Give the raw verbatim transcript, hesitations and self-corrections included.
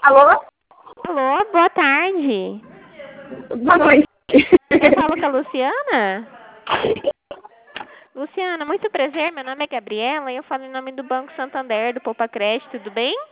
Alô? Alô, boa tarde. Boa noite. Eu falo com a Luciana? Luciana, muito prazer. Meu nome é Gabriela e eu falo em nome do Banco Santander, do Poupa Crédito, tudo bem?